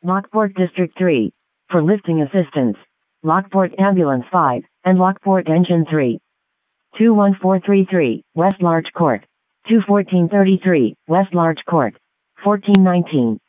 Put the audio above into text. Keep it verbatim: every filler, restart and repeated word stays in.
Lockport District three. For lifting assistance. Lockport Ambulance five, and Lockport Engine three. two one four three three, West Larch Court. two fourteen thirty-three, West Larch Court. fourteen nineteen.